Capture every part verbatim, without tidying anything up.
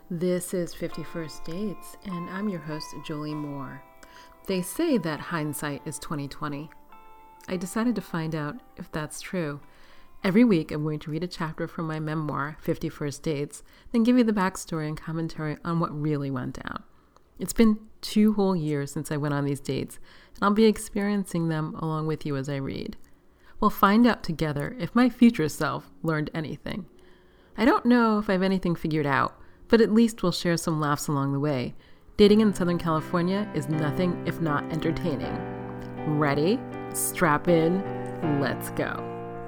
This is fifty-first Dates, and I'm your host, Jolie Moore. They say that hindsight is twenty twenty. I decided to find out if that's true. Every week, I'm going to read a chapter from my memoir, fifty-first Dates, then give you the backstory and commentary on what really went down. It's been two whole years since I went on these dates, and I'll be experiencing them along with you as I read. We'll find out together if my future self learned anything. I don't know if I have anything figured out, but at least we'll share some laughs along the way. Dating in Southern California is nothing if not entertaining. Ready? Strap in. Let's go.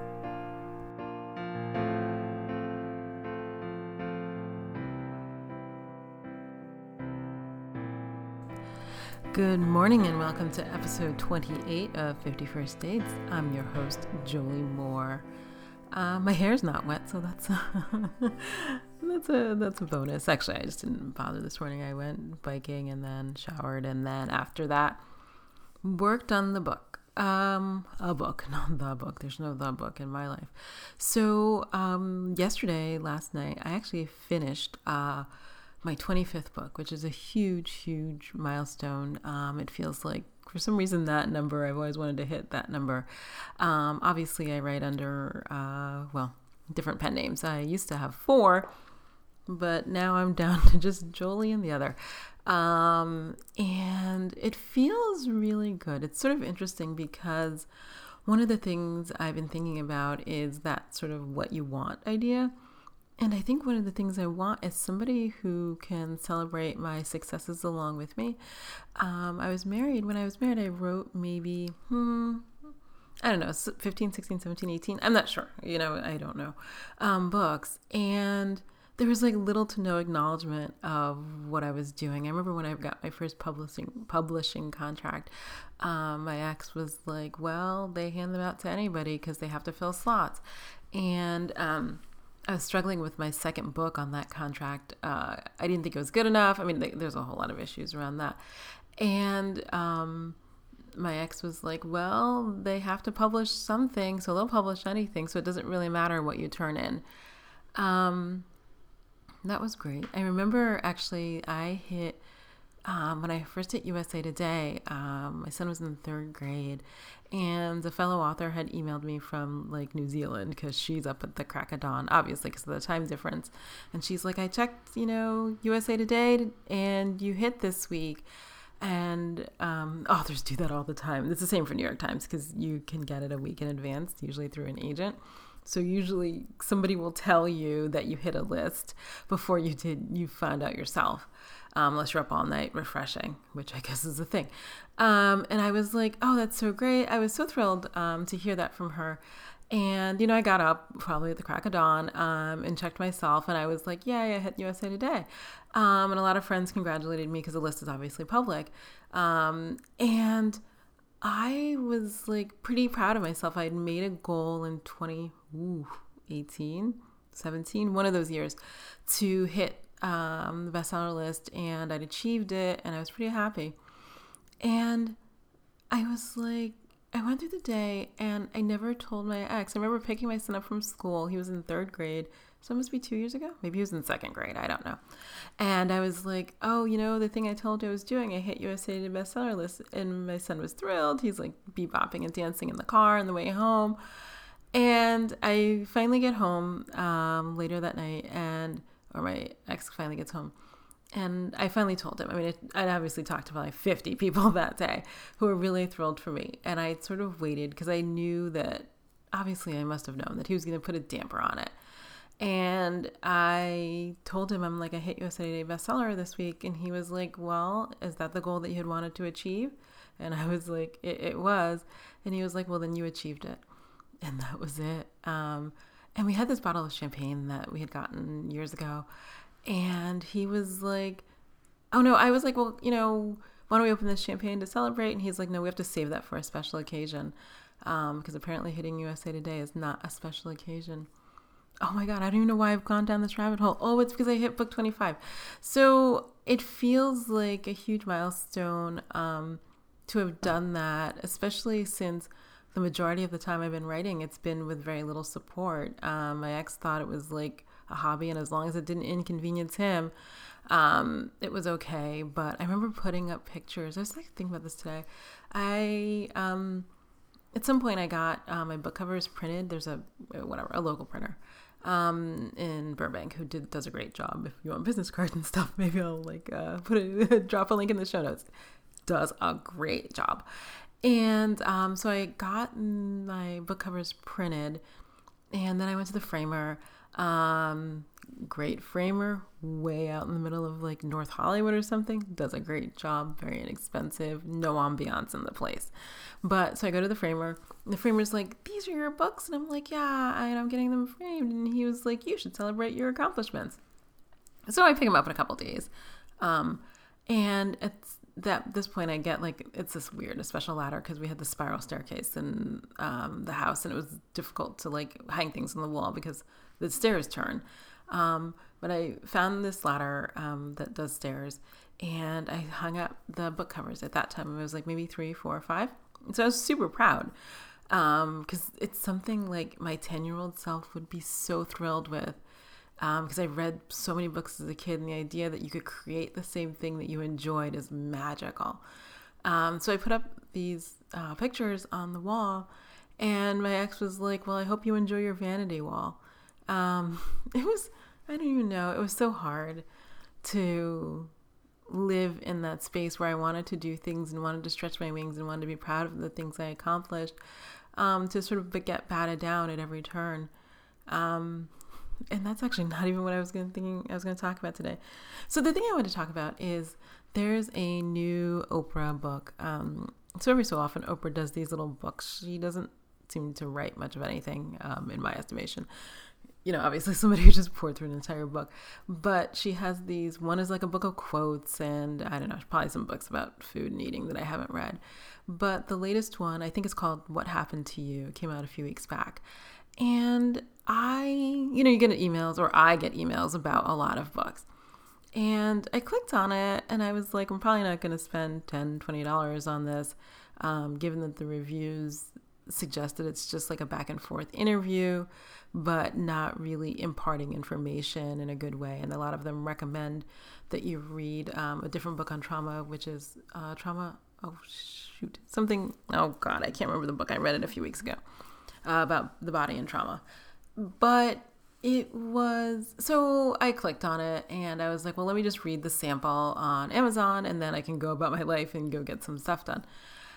Good morning and welcome to episode twenty-eight of fifty-first Dates. I'm your host, Jolie Moore. Uh, my hair's not wet, so that's a, that's a that's a bonus. Actually, I just didn't bother this morning. I went biking and then showered, and then after that, worked on the book. Um, a book, not the book. There's no the book in my life. So um, yesterday, last night, I actually finished uh, my twenty-fifth book, which is a huge, huge milestone. Um, it feels like, for some reason, that number, I've always wanted to hit that number. Um, obviously, I write under, uh, well, different pen names. I used to have four, but now I'm down to just Jolie and the other. Um, and it feels really good. It's sort of interesting because one of the things I've been thinking about is that sort of what you want idea. And I think one of the things I want is somebody who can celebrate my successes along with me. Um, I was married. When I was married, I wrote maybe, hmm, I don't know, fifteen, sixteen, seventeen, eighteen. I'm not sure. You know, I don't know. Um, books. And there was like little to no acknowledgement of what I was doing. I remember when I got my first publishing publishing contract, um, my ex was like, well, they hand them out to anybody because they have to fill slots. And, um, I was struggling with my second book on that contract. Uh, I didn't think it was good enough. I mean, th- there's a whole lot of issues around that. And um, my ex was like, well, they have to publish something, so they'll publish anything, so it doesn't really matter what you turn in. Um, that was great. I remember, actually, I hit, um, when I first hit U S A Today, um, my son was in third grade, and a fellow author had emailed me from like New Zealand because she's up at the crack of dawn, obviously because of the time difference. And she's like, I checked, you know, U S A Today and you hit this week. And um, authors do that all the time. It's the same for New York Times because you can get it a week in advance, usually through an agent. So usually somebody will tell you that you hit a list before you did, you found out yourself. Um, unless you're up all night refreshing, which I guess is a thing. Um, and I was like, oh, that's so great. I was so thrilled um, to hear that from her. And, you know, I got up probably at the crack of dawn um, and checked myself. And I was like, yeah, I hit U S A Today. Um, and a lot of friends congratulated me because the list is obviously public. Um, and I was like pretty proud of myself. I had made a goal in twenty eighteen, seventeen, one of those years, to hit um, the bestseller list, and I'd achieved it, and I was pretty happy. And I was like, I went through the day, and I never told my ex. I remember picking my son up from school. He was in third grade, so it must be two years ago. Maybe he was in second grade. I don't know. And I was like, oh, you know, the thing I told you I was doing, I hit U S A Today bestseller list, and my son was thrilled. He's like bebopping and dancing in the car on the way home. And I finally get home um, later that night, and or my ex finally gets home. And I finally told him. I mean, it, I'd obviously talked to probably fifty people that day who were really thrilled for me. And I sort of waited because I knew that obviously I must have known that he was going to put a damper on it. And I told him, I'm like, I hit U S A Today bestseller this week. And he was like, well, is that the goal that you had wanted to achieve? And I was like, it, it was. And he was like, well, then you achieved it. And that was it. Um, and we had this bottle of champagne that we had gotten years ago. And he was like, oh, no. I was like, well, you know, why don't we open this champagne to celebrate? And he's like, no, we have to save that for a special occasion. Um, because apparently hitting U S A Today is not a special occasion. Oh, my God. I don't even know why I've gone down this rabbit hole. Oh, it's because I hit book twenty-five. So it feels like a huge milestone um, to have done that, especially since the majority of the time I've been writing, it's been with very little support. Um, my ex thought it was like a hobby, and as long as it didn't inconvenience him, um, it was okay. But I remember putting up pictures. I was like thinking about this today. I um, at some point I got uh, my book covers printed. There's a whatever a local printer um, in Burbank who did does a great job. If you want business cards and stuff, maybe I'll like uh, put a drop a link in the show notes. Does a great job. And um, so I got my book covers printed, and then I went to the framer. Um, great framer, way out in the middle of like North Hollywood or something. Does a great job, very inexpensive, no ambiance in the place. But so I go to the framer. The framer's like, "These are your books," and I'm like, "Yeah, and I'm getting them framed." And he was like, "You should celebrate your accomplishments." So I pick them up in a couple days, um, and it's. That this point I get like it's this weird a special ladder because we had the spiral staircase in um, the house, and it was difficult to like hang things on the wall because the stairs turn. Um, but I found this ladder um, that does stairs, and I hung up the book covers. At that time it was like maybe three, four, or five. So I was super proud because um, it's something like my ten-year-old self would be so thrilled with. Because um, I read so many books as a kid, and the idea that you could create the same thing that you enjoyed is magical. Um, so I put up these uh, pictures on the wall, and my ex was like, "Well, I hope you enjoy your vanity wall." Um, it was, I don't even know, it was so hard to live in that space where I wanted to do things and wanted to stretch my wings and wanted to be proud of the things I accomplished, um, to sort of get batted down at every turn. Um, And that's actually not even what I was going to thinking I was going to talk about today. So the thing I want to talk about is there's a new Oprah book. Um, so every so often Oprah does these little books. She doesn't seem to write much of anything, um, in my estimation. You know, obviously somebody who just poured through an entire book. But she has these. One is like a book of quotes, and I don't know, probably some books about food and eating that I haven't read. But the latest one, I think, is called What Happened to You. It came out a few weeks back. And I, you know, you get emails, or I get emails about a lot of books. And I clicked on it, and I was like, I'm probably not going to spend ten dollars, twenty dollars on this, um, given that the reviews suggested it's just like a back and forth interview, but not really imparting information in a good way. And a lot of them recommend that you read um, a different book on trauma, which is uh, trauma. Oh, shoot. Something. Oh, God, I can't remember the book. I read it a few weeks ago. Uh, about the body and trauma. But it was, so I clicked on it, and I was like, well, let me just read the sample on Amazon, and then I can go about my life and go get some stuff done.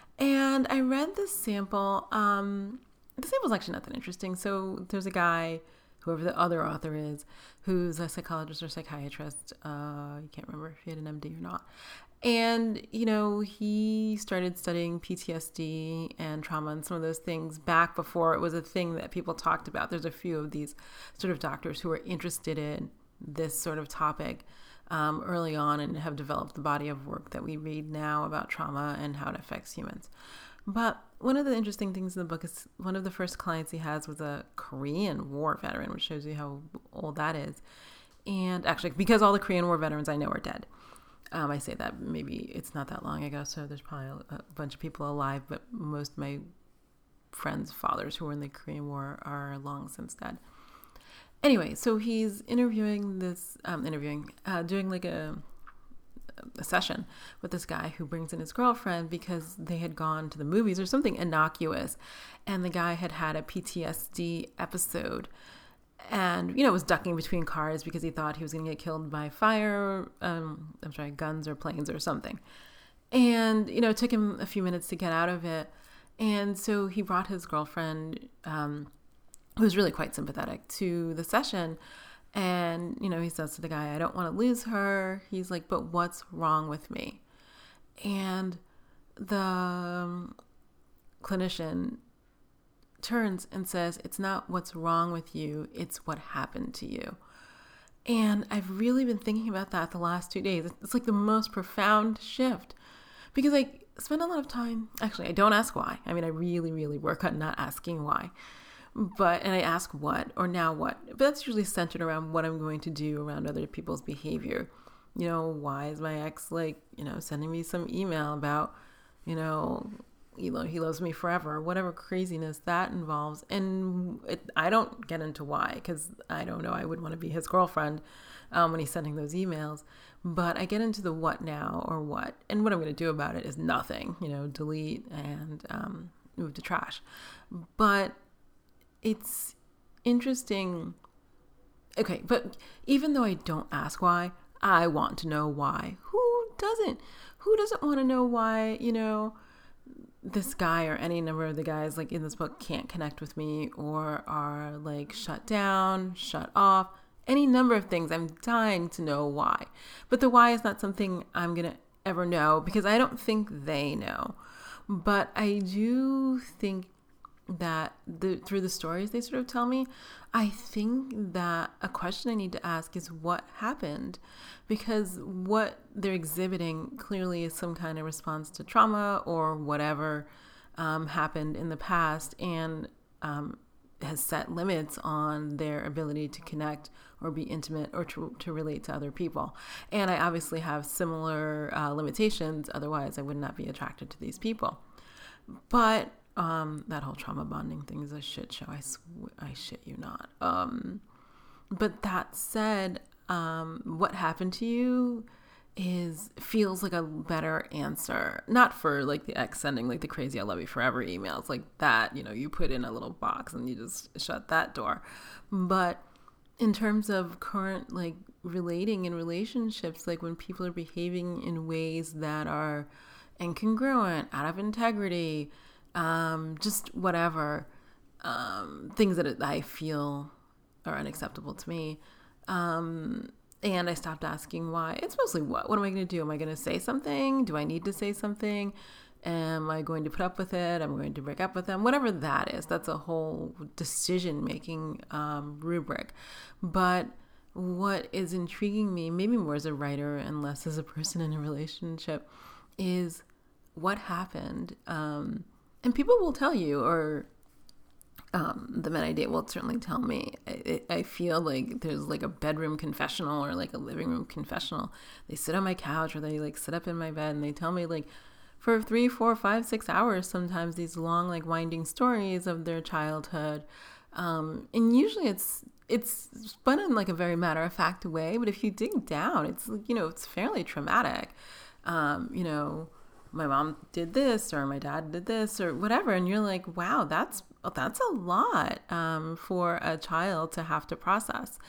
And I read the sample. Um, the sample's actually not that interesting. So there's a guy, whoever the other author is, who's a psychologist or psychiatrist. Uh, you can't remember if he had an M D or not. And, you know, he started studying P T S D and trauma and some of those things back before it was a thing that people talked about. There's a few of these sort of doctors who are interested in this sort of topic um, early on and have developed the body of work that we read now about trauma and how it affects humans. But one of the interesting things in the book is one of the first clients he has was a Korean War veteran, which shows you how old that is. And actually, because all the Korean War veterans I know are dead. Um, I say that maybe it's not that long ago, so there's probably a, a bunch of people alive, but most of my friends' fathers who were in the Korean War are long since dead. Anyway, so he's interviewing this, um, interviewing, uh, doing like a, a session with this guy who brings in his girlfriend because they had gone to the movies or something innocuous, and the guy had had a P T S D episode. And, you know, was ducking between cars because he thought he was going to get killed by fire, um, I'm sorry, guns or planes or something. And, you know, it took him a few minutes to get out of it. And so he brought his girlfriend, um, who was really quite sympathetic, to the session. And, you know, he says to the guy, I don't want to lose her. He's like, but what's wrong with me? And the um, clinician turns and says, it's not what's wrong with you, it's what happened to you. And I've really been thinking about that the last two days. It's like the most profound shift, because I spend a lot of time, actually I don't ask why. I mean, I really, really work on not asking why, but, and I ask what, or now what, but that's usually centered around what I'm going to do around other people's behavior. You know, why is my ex like, you know, sending me some email about, you know, you know, he loves me forever, whatever craziness that involves. And it, I don't get into why, because I don't know, I would want to be his girlfriend um, when he's sending those emails. But I get into the what now or what. And what I'm going to do about it is nothing, you know, delete and um, move to trash. But it's interesting. Okay, but even though I don't ask why, I want to know why. Who doesn't? Who doesn't want to know why, you know, this guy or any number of the guys like in this book can't connect with me or are like shut down, shut off, any number of things. I'm dying to know why. But the why is not something I'm going to ever know because I don't think they know. But I do think that the, through the stories they sort of tell me, I think that a question I need to ask is what happened, because what they're exhibiting clearly is some kind of response to trauma or whatever um, happened in the past, and um, has set limits on their ability to connect or be intimate or to, to relate to other people. And I obviously have similar uh, limitations, otherwise I would not be attracted to these people. But Um, that whole trauma bonding thing is a shit show. I sw- I shit you not. Um, but that said, um, what happened to you is feels like a better answer. Not for like the ex sending like the crazy I love you forever emails like that. You know, you put in a little box and you just shut that door. But in terms of current like relating in relationships, like when people are behaving in ways that are incongruent, out of integrity, Um, just whatever, um, things that I feel are unacceptable to me. Um, and I stopped asking why. It's mostly what, what am I going to do? Am I going to say something? Do I need to say something? Am I going to put up with it? Am I going to break up with them? Whatever that is, that's a whole decision-making, um, rubric. But what is intriguing me, maybe more as a writer and less as a person in a relationship, is what happened, um, and people will tell you, or um, the men I date will certainly tell me. I, I feel like there's like a bedroom confessional or like a living room confessional. They sit on my couch or they like sit up in my bed and they tell me like for three, four, five, six hours sometimes these long like winding stories of their childhood. Um, and usually it's it's spun in like a very matter of fact way. But if you dig down, it's, you know, it's fairly traumatic. Um, you know, my mom did this or my dad did this or whatever. And you're like, wow, that's, that's a lot, um, for a child to have to process.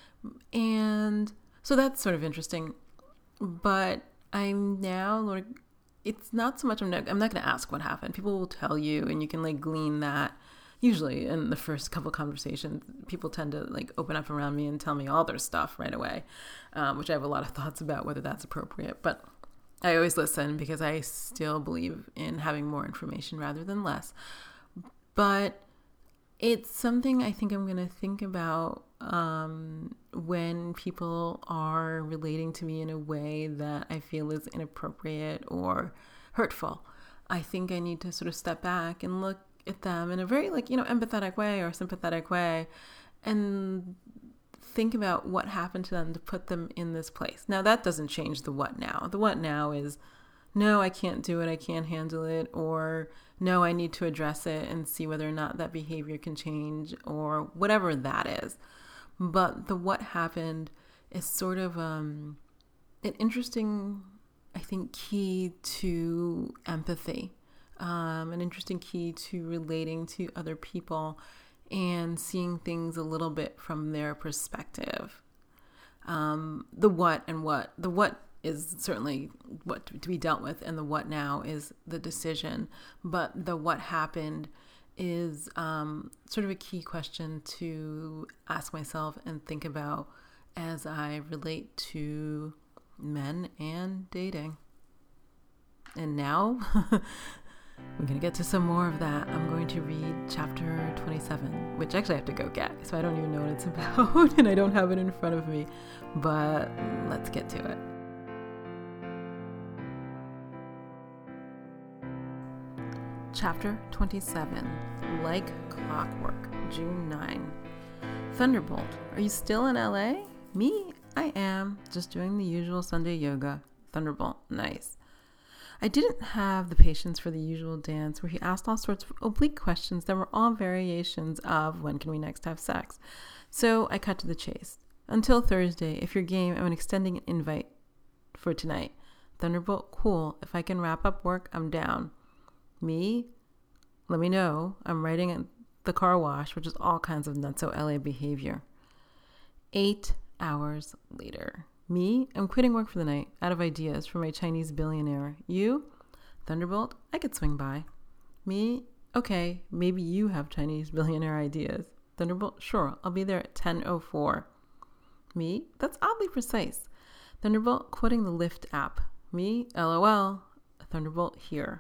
And so that's sort of interesting, but I'm now like, it's not so much, I'm not, I'm not going to ask what happened. People will tell you and you can like glean that. Usually in the first couple of conversations, people tend to like open up around me and tell me all their stuff right away, um, which I have a lot of thoughts about whether that's appropriate, but I always listen because I still believe in having more information rather than less. But it's something I think I'm going to think about um, when people are relating to me in a way that I feel is inappropriate or hurtful. I think I need to sort of step back and look at them in a very like, you know, empathetic way or sympathetic way and think about what happened to them to put them in this place. Now, that doesn't change the what now. The what now is, no, I can't do it, I can't handle it, or no, I need to address it and see whether or not that behavior can change, or whatever that is. But the what happened is sort of um, an interesting, I think, key to empathy, um, an interesting key to relating to other people and seeing things a little bit from their perspective. Um, the what and what. The what is certainly what to be dealt with, and the what now is the decision. But the what happened is um, sort of a key question to ask myself and think about as I relate to men and dating. And now we're going to get to some more of that. I'm going to read chapter twenty-seven, which actually I have to go get, so I don't even know what it's about, and I don't have it in front of me, but let's get to it. Chapter twenty-seven, Like Clockwork, June ninth. Thunderbolt, are you still in L A? Me? I am, just doing the usual Sunday yoga. Thunderbolt, nice. I didn't have the patience for the usual dance where he asked all sorts of oblique questions that were all variations of when can we next have sex. So I cut to the chase. Until Thursday, if you're game, I'm extending an invite for tonight. Thunderbolt, cool. If I can wrap up work, I'm down. Me? Let me know. I'm writing at the car wash, which is all kinds of nutso L A behavior. Eight hours later. Me? I'm quitting work for the night, out of ideas for my Chinese billionaire. You? Thunderbolt? I could swing by. Me? Okay, maybe you have Chinese billionaire ideas. Thunderbolt? Sure, I'll be there at ten oh four. Me? That's oddly precise. Thunderbolt? Quoting the Lyft app. Me? LOL. Thunderbolt? Here.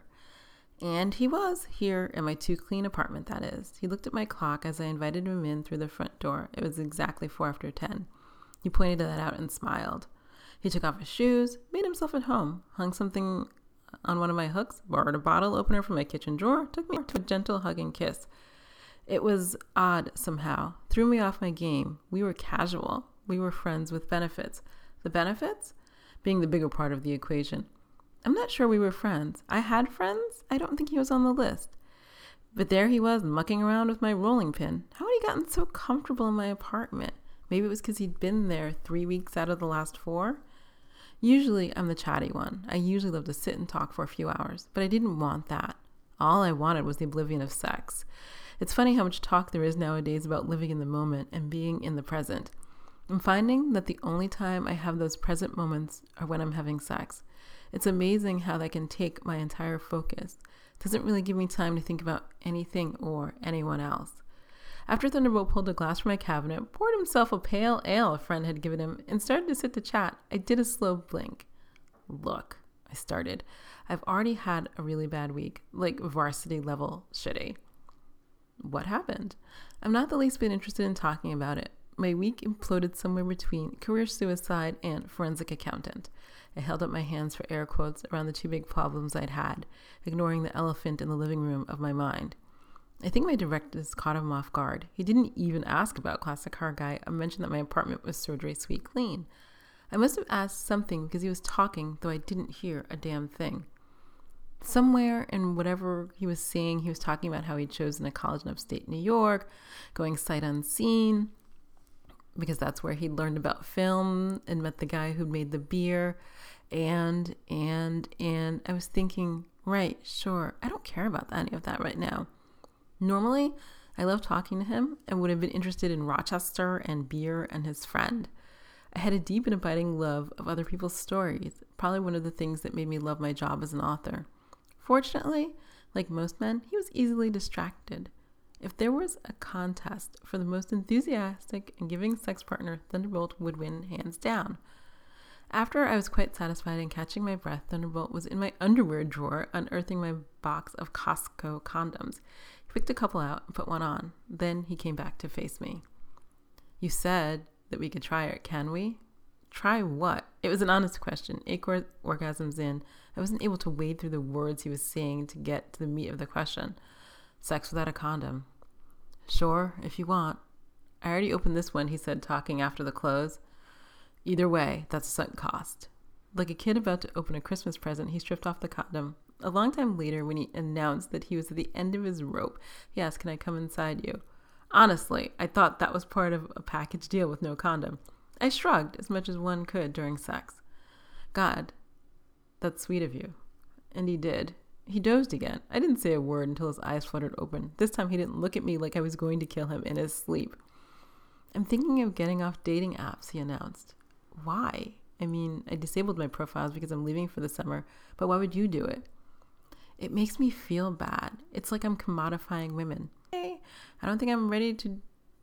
And he was here in my too-clean apartment, that is. He looked at my clock as I invited him in through the front door. It was exactly four after ten. He pointed that out and smiled. He took off his shoes, made himself at home, hung something on one of my hooks, borrowed a bottle opener from my kitchen drawer, took me to a gentle hug and kiss. It was odd somehow. Threw me off my game. We were casual. We were friends with benefits. The benefits? Being the bigger part of the equation. I'm not sure we were friends. I had friends. I don't think he was on the list. But there he was, mucking around with my rolling pin. How had he gotten so comfortable in my apartment? Maybe it was because he'd been there three weeks out of the last four. Usually I'm the chatty one. I usually love to sit and talk for a few hours, but I didn't want that. All I wanted was the oblivion of sex. It's funny how much talk there is nowadays about living in the moment and being in the present. I'm finding that the only time I have those present moments are when I'm having sex. It's amazing how that can take my entire focus. It doesn't really give me time to think about anything or anyone else. After Thunderbolt pulled a glass from my cabinet, poured himself a pale ale a friend had given him, and started to sit to chat, I did a slow blink. Look, I started. I've already had a really bad week, like varsity level shitty. What happened? I'm not the least bit interested in talking about it. My week imploded somewhere between career suicide and forensic accountant. I held up my hands for air quotes around the two big problems I'd had, ignoring the elephant in the living room of my mind. I think my directors caught him off guard. He didn't even ask about Classic Car Guy. I mentioned that my apartment was surgery suite clean. I must have asked something because he was talking, though I didn't hear a damn thing. Somewhere in whatever he was saying, he was talking about how he'd chosen a college in upstate New York, going sight unseen, because that's where he'd learned about film and met the guy who'd made the beer. And, and, and I was thinking, right, sure, I don't care about any of that right now. Normally, I love talking to him and would have been interested in Rochester and beer and his friend. I had a deep and abiding love of other people's stories, probably one of the things that made me love my job as an author. Fortunately, like most men, he was easily distracted. If there was a contest for the most enthusiastic and giving sex partner, Thunderbolt would win hands down. After I was quite satisfied and catching my breath, Thunderbolt was in my underwear drawer unearthing my box of Costco condoms. He picked a couple out and put one on. Then he came back to face me. You said that we could try it, can we? Try what? It was an honest question. Eight or- orgasms in, I wasn't able to wade through the words he was saying to get to the meat of the question. Sex without a condom. Sure, if you want. I already opened this one, he said, talking after the close. Either way, that's a sunk cost. Like a kid about to open a Christmas present, he stripped off the condom. A long time later, when he announced that he was at the end of his rope, he asked, can I come inside you? Honestly, I thought that was part of a package deal with no condom. I shrugged as much as one could during sex. God, that's sweet of you. And he did. He dozed again. I didn't say a word until his eyes fluttered open. This time he didn't look at me like I was going to kill him in his sleep. I'm thinking of getting off dating apps, he announced. Why? I mean, I disabled my profiles because I'm leaving for the summer, but why would you do it? It makes me feel bad. It's like I'm commodifying women. Hey, I don't think I'm ready to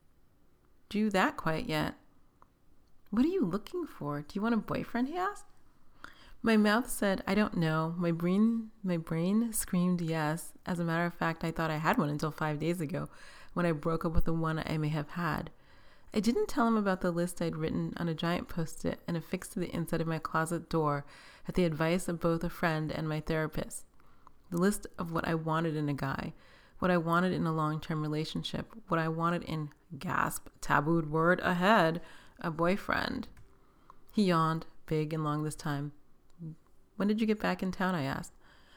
do that quite yet. What are you looking for? Do you want a boyfriend? He asked. My mouth said, I don't know. My brain, my brain screamed yes. As a matter of fact, I thought I had one until five days ago when I broke up with the one I may have had. I didn't tell him about the list I'd written on a giant post-it and affixed to the inside of my closet door at the advice of both a friend and my therapist. The list of what I wanted in a guy, what I wanted in a long-term relationship, what I wanted in, gasp, tabooed word ahead, a boyfriend. He yawned, big and long this time. When did you get back in town? I asked.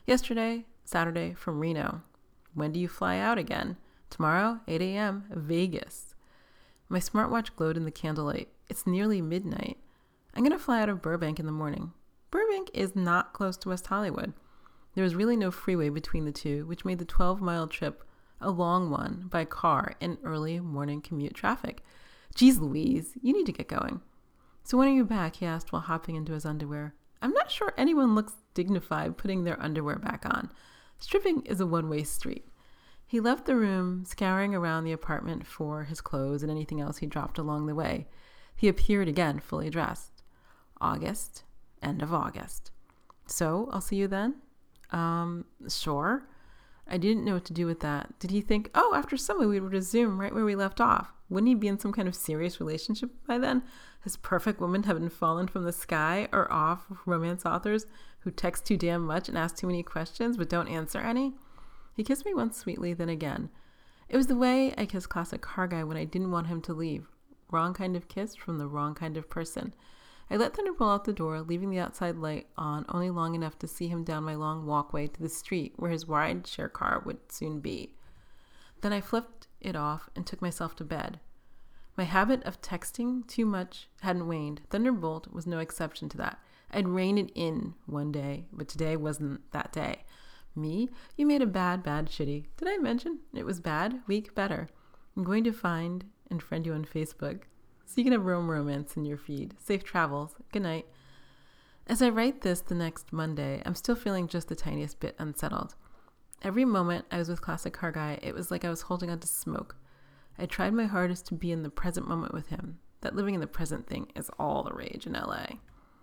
Yesterday, Saturday, from Reno. When do you fly out again? Tomorrow, eight a.m., Vegas. My smartwatch glowed in the candlelight. It's nearly midnight. I'm going to fly out of Burbank in the morning. Burbank is not close to West Hollywood. There was really no freeway between the two, which made the twelve-mile trip a long one by car in early morning commute traffic. Geez Louise, you need to get going. So when are you back? He asked while hopping into his underwear. I'm not sure anyone looks dignified putting their underwear back on. Stripping is a one-way street. He left the room, scouring around the apartment for his clothes and anything else he dropped along the way. He appeared again, fully dressed. August, end of August. So, I'll see you then? Um, sure. I didn't know what to do with that. Did he think, oh, after summer we would resume right where we left off? Wouldn't he be in some kind of serious relationship by then? His perfect woman had been fallen from the sky, or off romance authors who text too damn much and ask too many questions but don't answer any? He kissed me once sweetly, then again. It was the way I kissed classic car guy when I didn't want him to leave. Wrong kind of kiss from the wrong kind of person. I let Thunderbolt out the door, leaving the outside light on only long enough to see him down my long walkway to the street where his ride-share car would soon be. Then I flipped it off and took myself to bed. My habit of texting too much hadn't waned. Thunderbolt was no exception to that. I'd reined it in one day, but today wasn't that day. Me? You made a bad, bad shitty. Did I mention it was bad? Weak, better. I'm going to find and friend you on Facebook, so you can have Rome romance in your feed. Safe travels. Good night. As I write this the next Monday, I'm still feeling just the tiniest bit unsettled. Every moment I was with Classic Car Guy, it was like I was holding on to smoke. I tried my hardest to be in the present moment with him. That living in the present thing is all the rage in L A.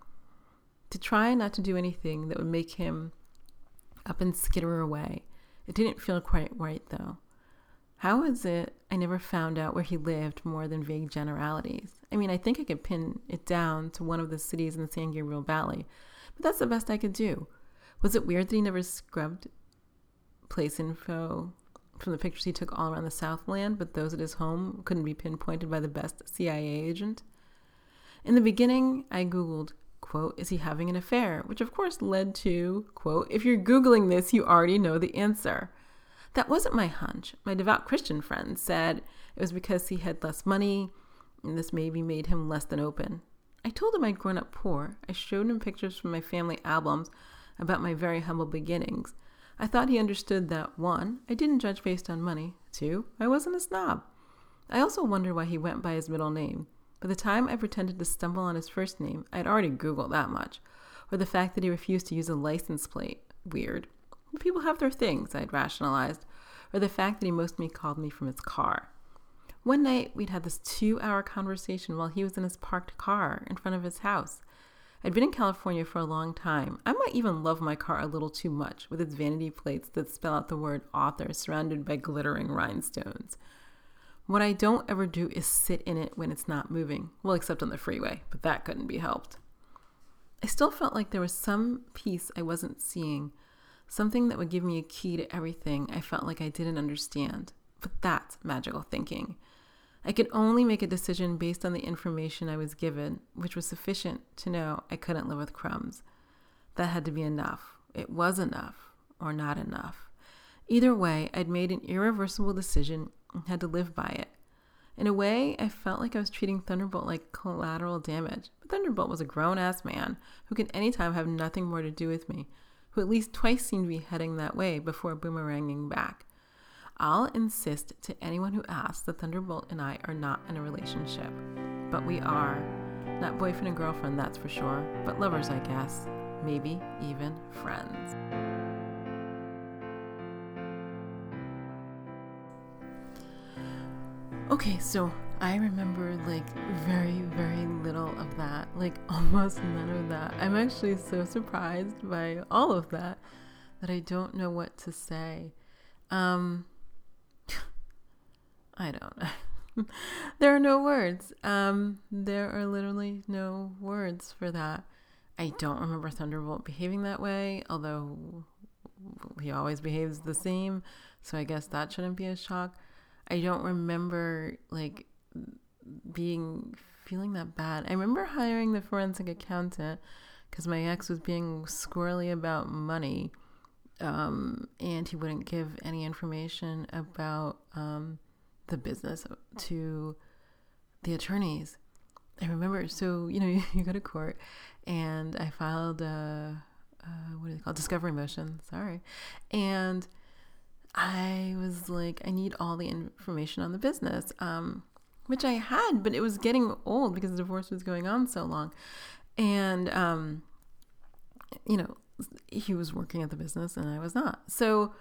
To try not to do anything that would make him up and skitter away. It didn't feel quite right, though. How is it I never found out where he lived more than vague generalities? I mean, I think I could pin it down to one of the cities in the San Gabriel Valley, but that's the best I could do. Was it weird that he never scrubbed place info from the pictures he took all around the Southland, but those at his home couldn't be pinpointed by the best C I A agent? In the beginning, I Googled, quote, is he having an affair? Which of course led to, quote, if you're Googling this, you already know the answer. That wasn't my hunch. My devout Christian friend said it was because he had less money, and this maybe made him less than open. I told him I'd grown up poor. I showed him pictures from my family albums about my very humble beginnings. I thought he understood that, one, I didn't judge based on money. Two, I wasn't a snob. I also wondered why he went by his middle name. By the time I pretended to stumble on his first name, I'd already Googled that much. Or the fact that he refused to use a license plate. Weird. But people have their things, I'd rationalized. Or the fact that he mostly called me from his car. One night, we'd had this two-hour conversation while he was in his parked car in front of his house. I'd been in California for a long time. I might even love my car a little too much, with its vanity plates that spell out the word author surrounded by glittering rhinestones. What I don't ever do is sit in it when it's not moving. Well, except on the freeway, but that couldn't be helped. I still felt like there was some piece I wasn't seeing, something that would give me a key to everything I felt like I didn't understand. But that's magical thinking. I could only make a decision based on the information I was given, which was sufficient to know I couldn't live with crumbs. That had to be enough. It was enough, or not enough. Either way, I'd made an irreversible decision and had to live by it. In a way, I felt like I was treating Thunderbolt like collateral damage. But Thunderbolt was a grown-ass man who could anytime have nothing more to do with me, who at least twice seemed to be heading that way before boomeranging back. I'll insist to anyone who asks that Thunderbolt and I are not in a relationship. But we are. Not boyfriend and girlfriend, that's for sure, but lovers, I guess. Maybe even friends. Okay, so I remember like very, very little of that, like almost none of that. I'm actually so surprised by all of that that I don't know what to say. Um, I don't know. There are no words. Um, there are literally no words for that. I don't remember Thunderbolt behaving that way, although he always behaves the same, so I guess that shouldn't be a shock. I don't remember, like, being, feeling that bad. I remember hiring the forensic accountant because my ex was being squirrely about money. um, and he wouldn't give any information about um, the business to the attorneys. I remember, so, you know, you, you go to court, and I filed a, a what do they call it? Discovery motion, sorry. And I was like, I need all the information on the business, um, which I had, but it was getting old because the divorce was going on so long. And, um, you know, he was working at the business and I was not. So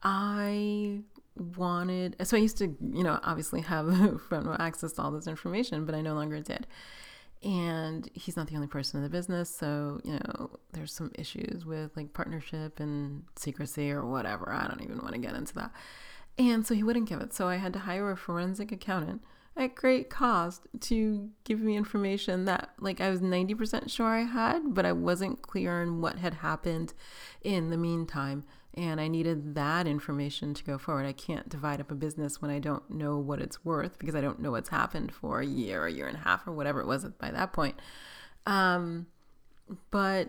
I wanted, so I used to, you know, obviously have front row access to all this information, but I no longer did. And he's not the only person in the business. So, you know, there's some issues with like partnership and secrecy or whatever. I don't even want to get into that. And so he wouldn't give it. So I had to hire a forensic accountant at great cost to give me information that like I was ninety percent sure I had, but I wasn't clear on what had happened in the meantime. And I needed that information to go forward. I can't divide up a business when I don't know what it's worth, because I don't know what's happened for a year, a year and a half, or whatever it was by that point. Um, but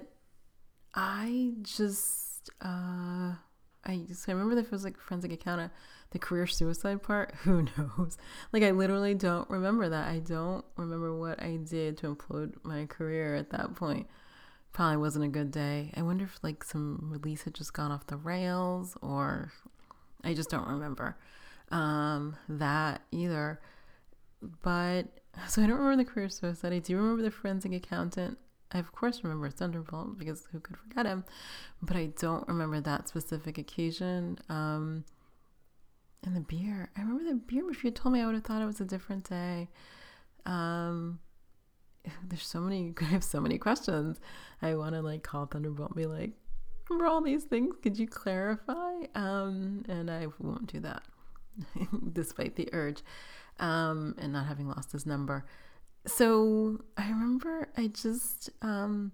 I just, uh, I just, I remember there was like forensic accountant, the career suicide part, who knows? Like, I literally don't remember that. I don't remember what I did to implode my career at that point. Probably wasn't a good day. I wonder if like some release had just gone off the rails, or I just don't remember um, that either. But so I don't remember the career suicide. I do remember the forensic accountant. I of course remember Thunderbolt, because who could forget him? But I don't remember that specific occasion. Um, and the beer. I remember the beer. If you had told me, I would have thought it was a different day. Um, there's so many, I have so many questions. I want to like call Thunderbolt and be like, remember all these things? Could you clarify? Um, and I won't do that despite the urge, um, and not having lost his number. So I remember I just, um,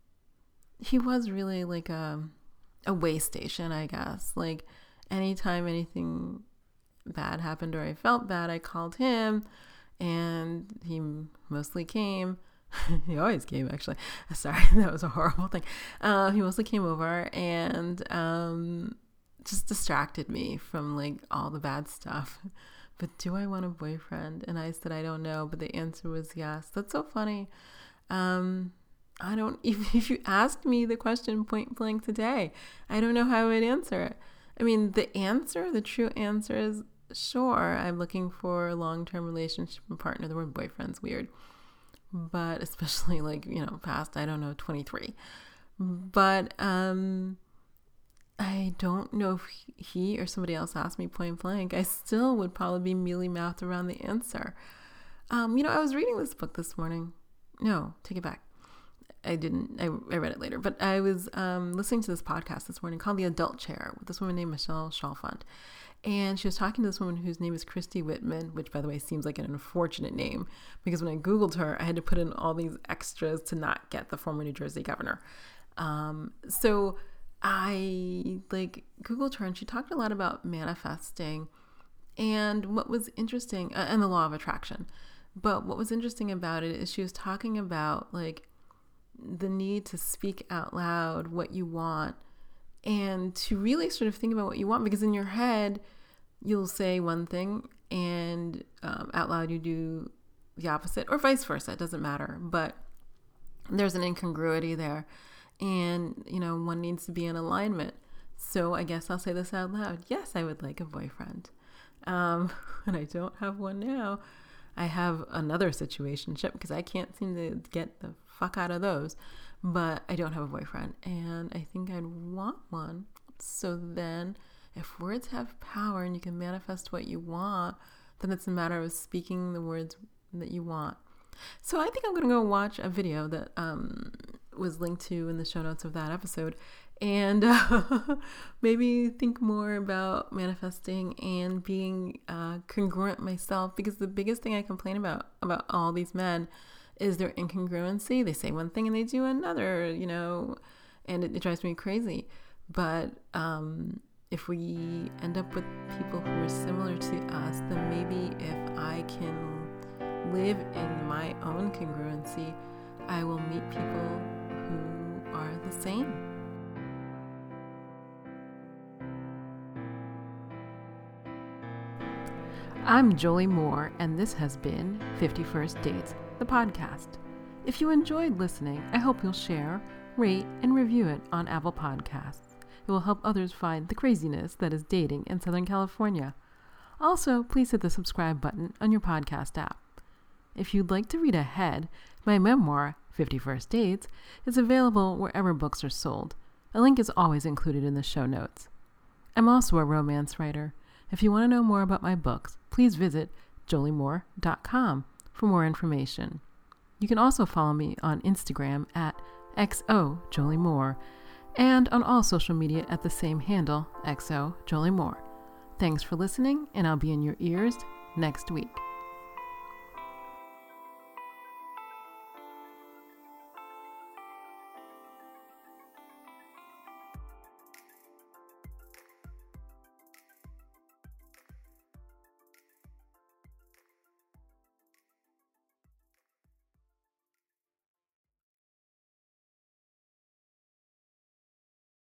he was really like a, a way station, I guess. Like anytime anything bad happened or I felt bad, I called him. And he mostly came. He always came, actually. Sorry, that was a horrible thing. Uh, he mostly came over and um, just distracted me from like all the bad stuff. But do I want a boyfriend? And I said, I don't know. But the answer was yes. That's so funny. Um, I don't, if, if you asked me the question point blank today, I don't know how I would answer it. I mean, the answer, the true answer is, sure, I'm looking for a long-term relationship and partner. The word boyfriend's weird, but especially like, you know, past, I don't know, twenty-three. But um, I don't know if he or somebody else asked me point blank, I still would probably be mealy-mouthed around the answer. Um, you know, I was reading this book this morning. No, take it back. I didn't, I, I read it later, but I was um, listening to this podcast this morning called The Adult Chair with this woman named Michelle Chalfant. And she was talking to this woman whose name is Christy Whitman, which, by the way, seems like an unfortunate name, because when I Googled her, I had to put in all these extras to not get the former New Jersey governor. Um, so I like Googled her, and she talked a lot about manifesting and what was interesting, uh, and the law of attraction. But what was interesting about it is she was talking about like the need to speak out loud what you want, and to really sort of think about what you want, because in your head, you'll say one thing and um, out loud you do the opposite, or vice versa. It doesn't matter. But there's an incongruity there. And, you know, one needs to be in alignment. So I guess I'll say this out loud. Yes, I would like a boyfriend. Um, and I don't have one now. I have another situationship because I can't seem to get the fuck out of those. But I don't have a boyfriend, and I think I'd want one. So then if words have power and you can manifest what you want, then it's a matter of speaking the words that you want. So I think I'm going to go watch a video that um, was linked to in the show notes of that episode, and uh, maybe think more about manifesting and being uh, congruent myself, because the biggest thing I complain about about all these men is their incongruency. They say one thing and they do another, you know, and it, it drives me crazy. But um, if we end up with people who are similar to us, then maybe if I can live in my own congruency, I will meet people who are the same. I'm Jolie Moore, and this has been fifty-first Dates, the podcast. If you enjoyed listening, I hope you'll share, rate, and review it on Apple Podcasts. It will help others find the craziness that is dating in Southern California. Also, please hit the subscribe button on your podcast app. If you'd like to read ahead, my memoir, fifty-first Dates, is available wherever books are sold. A link is always included in the show notes. I'm also a romance writer. If you want to know more about my books, please visit jolie moore dot com for more information. You can also follow me on Instagram at X O Jolie Moore and on all social media at the same handle, X O Jolie Moore. Thanks for listening, and I'll be in your ears next week.